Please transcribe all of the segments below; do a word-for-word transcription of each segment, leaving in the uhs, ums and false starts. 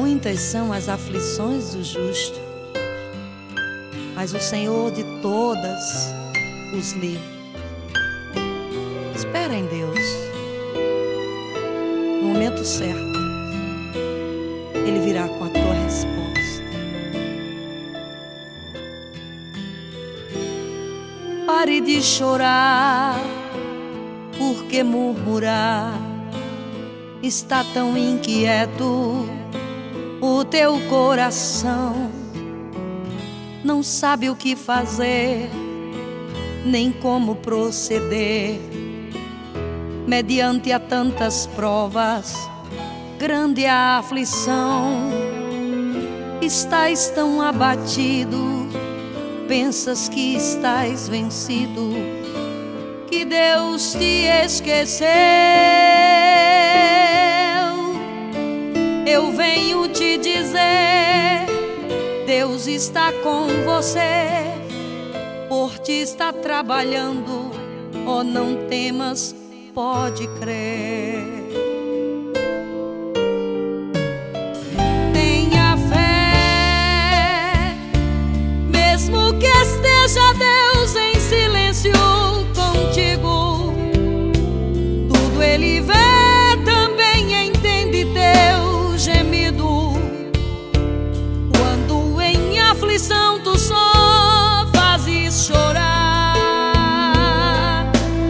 Muitas são as aflições do justo, mas o Senhor de todas os livra. Espera em Deus. No momento certo, Ele virá com a tua resposta. Pare de chorar, porque murmurar está tão inquieto. O teu coração não sabe o que fazer, nem como proceder. Mediante a tantas provas, grande a aflição. Estás tão abatido, pensas que estás vencido, que Deus te esqueceu. Eu venho te dizer, Deus está com você, por ti está trabalhando. Oh, não temas, pode crer. Tenha fé, mesmo que esteja Deus em silêncio contigo. Tudo Ele vê, também entende teu gemido. Quando em aflição tu só fazes chorar,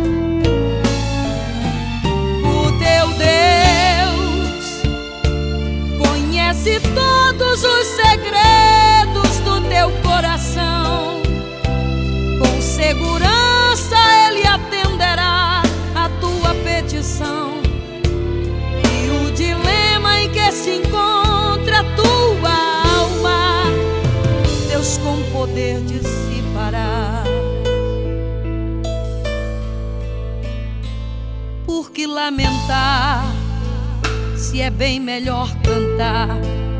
o teu Deus conhece todos os segredos do teu coração. Com segurança Ele atenderá a tua petição. E o dilema em que se encontra a tua alma, Deus com poder dissipará. Por que lamentar, se é bem melhor cantar?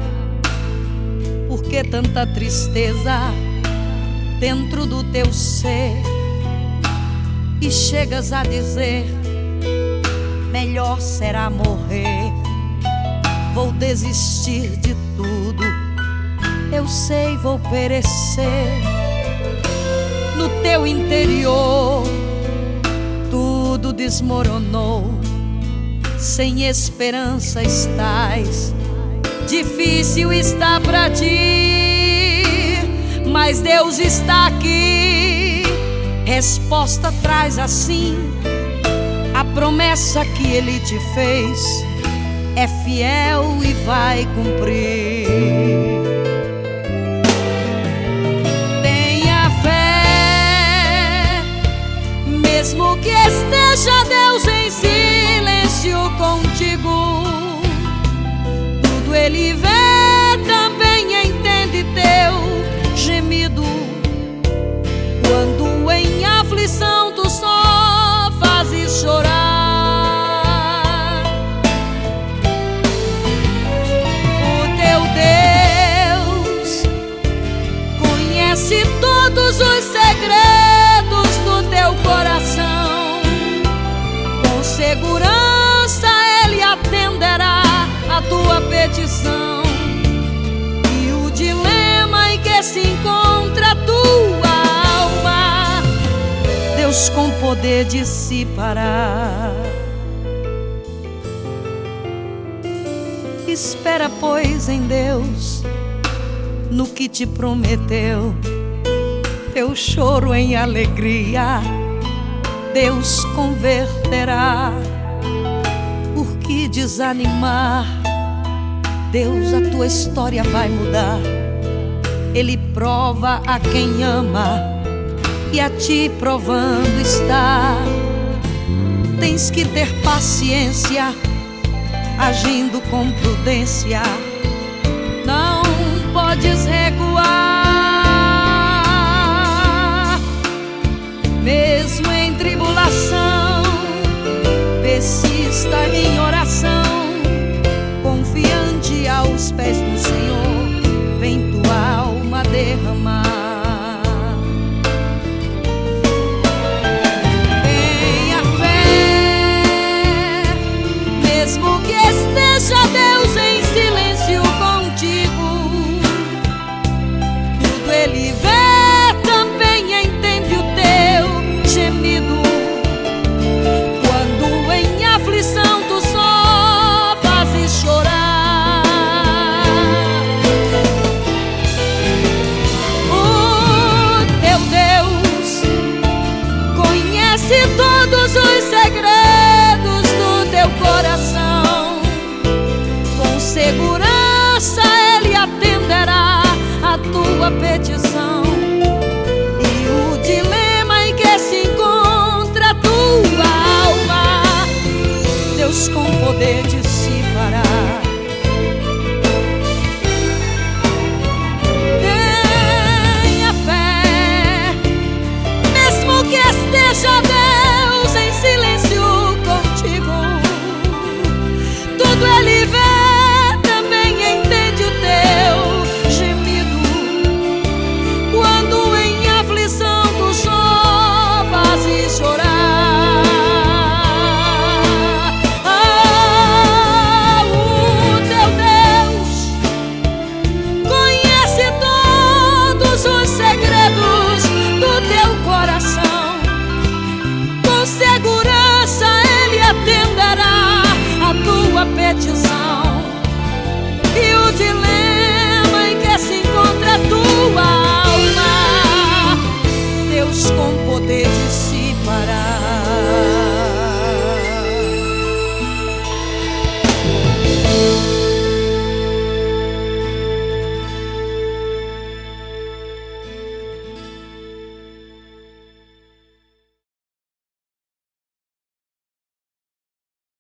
Por que tanta tristeza dentro do teu ser? E chegas a dizer, melhor será morrer. Vou desistir de tudo, eu sei, vou perecer. No teu interior tudo desmoronou, sem esperança estás, difícil está pra ti, mas Deus está aqui. Resposta traz assim, a promessa que Ele te fez é fiel e vai cumprir. Tenha fé, mesmo que esteja Deus em silêncio contigo. Tudo Ele vê, também entende teu gemido. Quando em aflição tu só fazes chorar, o teu Deus conhece todos os segredos do teu coração. Com segurança Ele atenderá a tua petição. E o dilema em que se encontra a tua alma, Deus com poder dissipará. Espera, pois, em Deus, no que te prometeu. Teu choro em alegria Deus converterá. Por que desanimar? Deus a tua história vai mudar. Ele prova a quem ama e a ti provando está. Tens que ter paciência, agindo com prudência. Não podes recuar, mesmo em tribulação. Persista em oração, confiante aos pés do Senhor, vem tua alma derramar. Tenha fé, mesmo que esteja Deus em silêncio contigo. todos os segredos do teu coração. Com segurança Ele atenderá a tua petição. E o dilema em que se encontra a tua alma, Deus com poder de